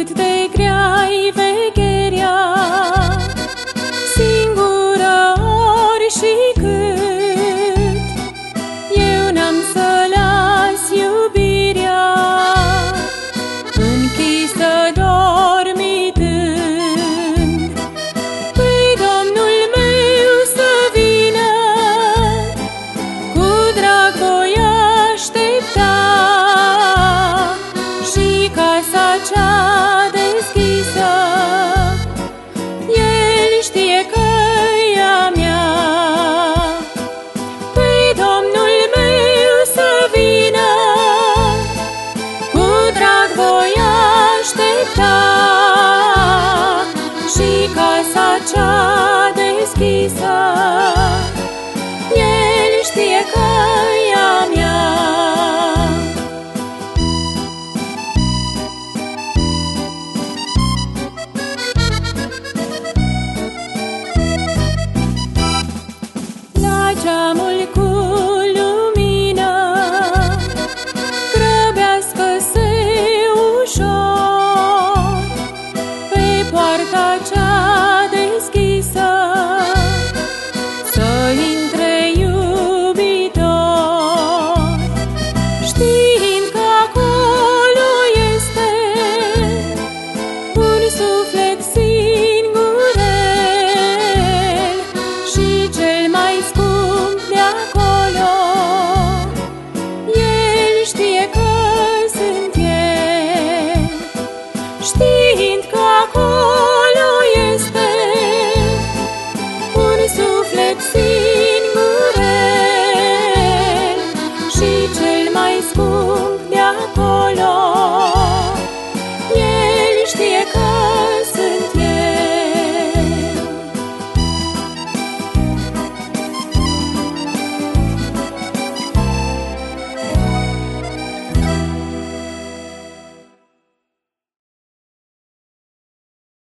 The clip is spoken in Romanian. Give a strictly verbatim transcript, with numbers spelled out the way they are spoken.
cât de grea-i vegherea, singură ori și cât eu n-am să las iubirea închisă dormitând. Păi Domnul meu să vină, cu drag voi aștepta, și casa cea deschisă El știe că e a mea. Păi Domnul meu să vină, cu drag voi aștepta, și casa cea deschisă El știe că e a mea. La geamul cu lumină grăbească-se ușor, pe poarta cea deschisă să intre iubitor, știind că acolo este un suflet singurel și cel mai scump de acolo. El știe că sunt eu, știind că acolo este un suflet singurel și cel mai scump